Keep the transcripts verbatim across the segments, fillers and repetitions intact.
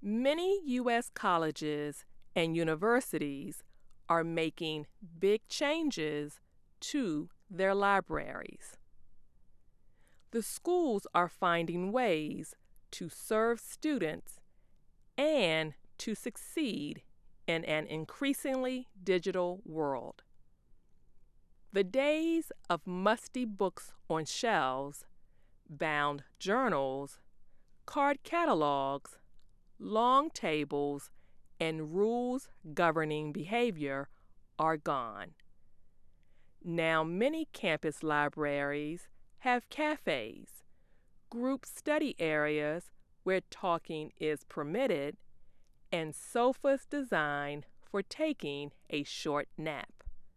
Many U S colleges and universities are making big changes to their libraries. The schools are finding ways to serve students and to succeed in an increasingly digital world. The days of musty books on shelves, bound journals, card catalogs, long tables, and rules governing behavior are gone. Now many campus libraries have cafes, group study areas where talking is permitted, and sofas designed for taking a short nap.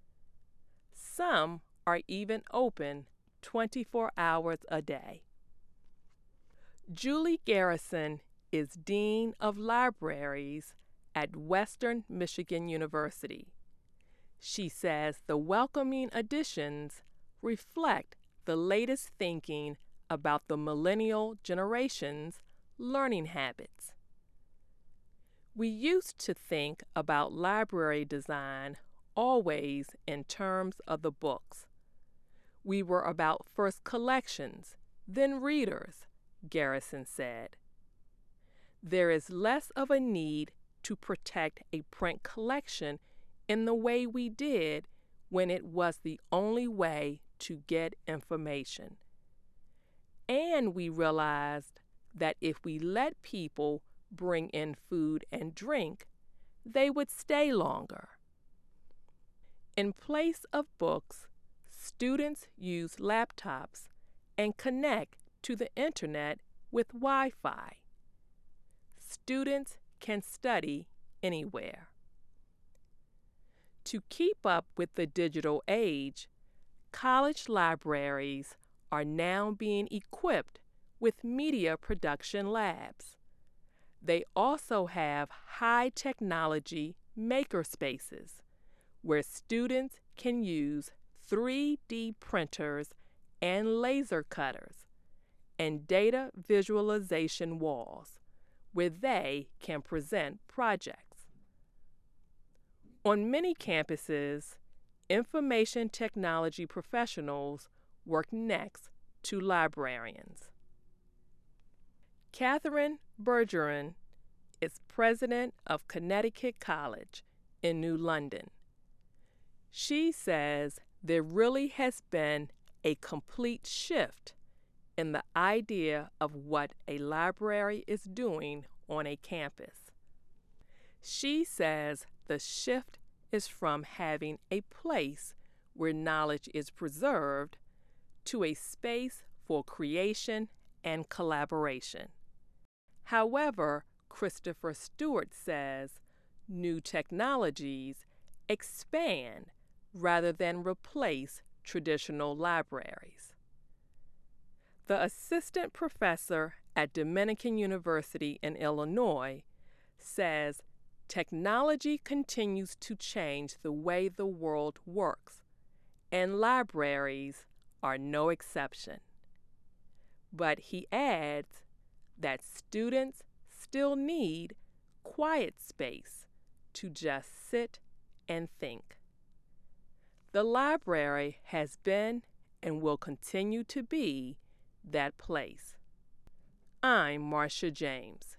Some are even open twenty-four hours a day. Julie Garrison is Dean of Libraries at Western Michigan University. She says the welcoming additions reflect the latest thinking about the millennial generation's learning habits. We used to think about library design always in terms of the books. We were about first collections, then readers, Garrison said. There is less of a need to protect a print collection in the way we did when it was the only way to get information. And we realized that if we let people bring in food and drink, they would stay longer. In place of books, students use laptops and connect to the internet with Wi-Fi. Students can study anywhere. To keep up with the digital age, college libraries are now being equipped with media production labs. They also have high-technology makerspaces where students can use three D printers and laser cutters, and data visualization walls where they can present projects. On many campuses, information technology professionals work next to librarians. Catherine Bergeron is president of Connecticut College in New London. She says there really has been a complete shift in the idea of what a library is doing on a campus. She says the shift is from having a place where knowledge is preserved to a space for creation and collaboration. However, Christopher Stewart says new technologies expand rather than replace traditional libraries. The assistant professor at Dominican University in Illinois says technology continues to change the way the world works, and libraries are no exception. But he adds that students still need quiet space to just sit and think. The library has been and will continue to be that place. I'm Marcia James.